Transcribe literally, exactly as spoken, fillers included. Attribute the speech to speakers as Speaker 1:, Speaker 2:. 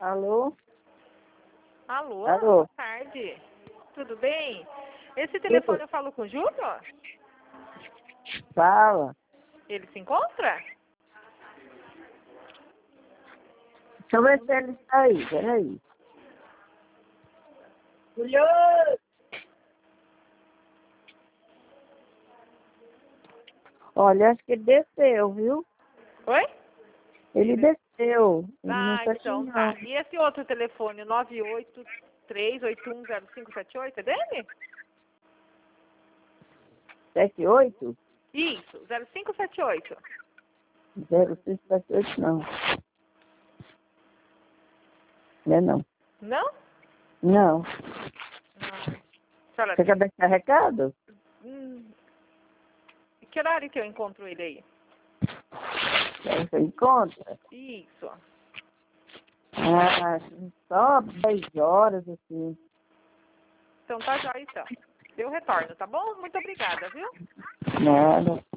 Speaker 1: Alô?
Speaker 2: Alô,
Speaker 1: Alô?
Speaker 2: boa tarde. Tudo bem? Esse telefone eu falo com o Júnior?
Speaker 1: Fala.
Speaker 2: Ele se encontra?
Speaker 1: Deixa eu ver se ele está aí, peraí. Julio! Olha, acho que ele desceu, viu?
Speaker 2: Oi?
Speaker 1: Ele desceu. Ele não
Speaker 2: Ah,
Speaker 1: está aqui,
Speaker 2: então
Speaker 1: não.
Speaker 2: tá. E esse outro telefone, nove oito três oito um zero cinco sete oito, é dele?
Speaker 1: sete oito?
Speaker 2: Isso, zero cinco sete oito.
Speaker 1: zero cinco sete oito, não. Não é não.
Speaker 2: Não?
Speaker 1: Não.
Speaker 2: Ah, senhora,
Speaker 1: Você quer deixar recado?
Speaker 2: hum, que horário que eu encontro ele aí?
Speaker 1: Aí você encontra?
Speaker 2: Isso.
Speaker 1: Ah, só dez horas, assim.
Speaker 2: Então tá jóia, então. Eu retorno, tá bom? Muito obrigada, viu?
Speaker 1: Nada.